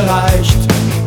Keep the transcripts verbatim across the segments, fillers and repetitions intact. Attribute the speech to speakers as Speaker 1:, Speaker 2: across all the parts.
Speaker 1: erreicht.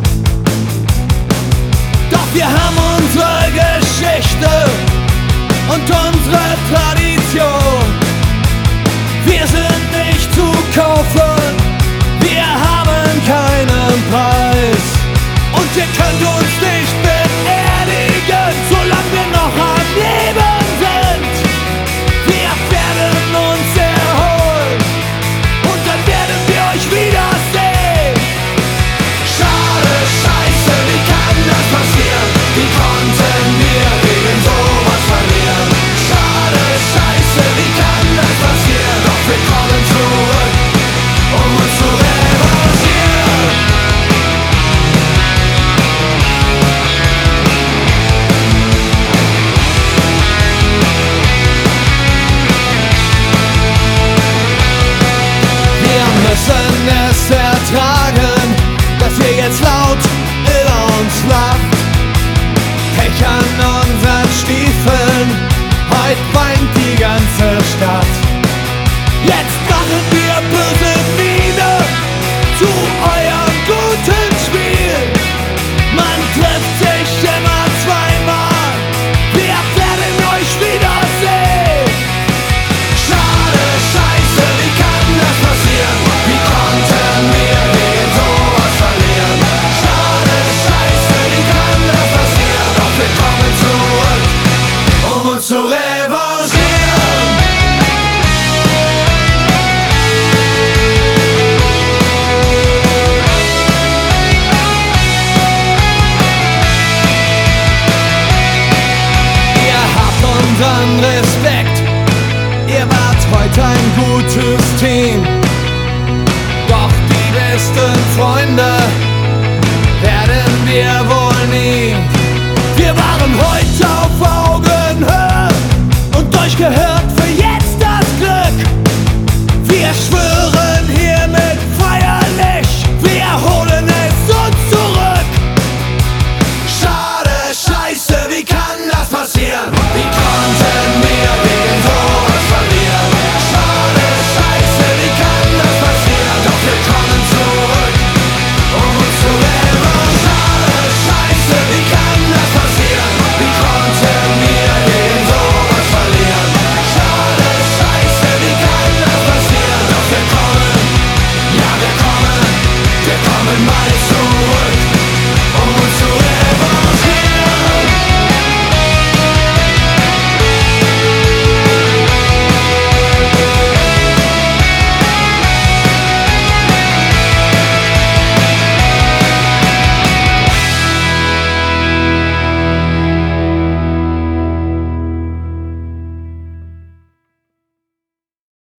Speaker 1: Doch wir haben unsere Geschichte und unsere Tradition. Wir sind nicht zu kaufen, wir haben keinen Preis. Und ihr könnt uns nicht beerdigen, solange wir noch am Leben sind. Wir werden uns erholen und dann werden wir euch wiedersehen. Schade, scheiße, wie kann das passieren? Wie konnten wir gegen sowas verlieren? Schade, scheiße, wie kann das passieren? Doch wir kommen zurück, um uns zu revanchieren. Wir müssen es ertragen, dass ihr jetzt laut über uns lacht. Pech an unseren Stiefeln, heute weint die ganze Stadt. Jetzt machen wir böse Miene zu eurem guten Spiel. Man trifft sich immer zweimal, wir werden euch wiedersehen. Schade, scheiße, wie kann das passieren? Wie konnten wir gegen sowas verlieren? Schade, scheiße, wie kann das passieren? Doch wir kommen zurück, um uns zu revanchieren. Ihr habt unseren Respekt, ihr wart heute ein gutes Team. Doch die besten Freunde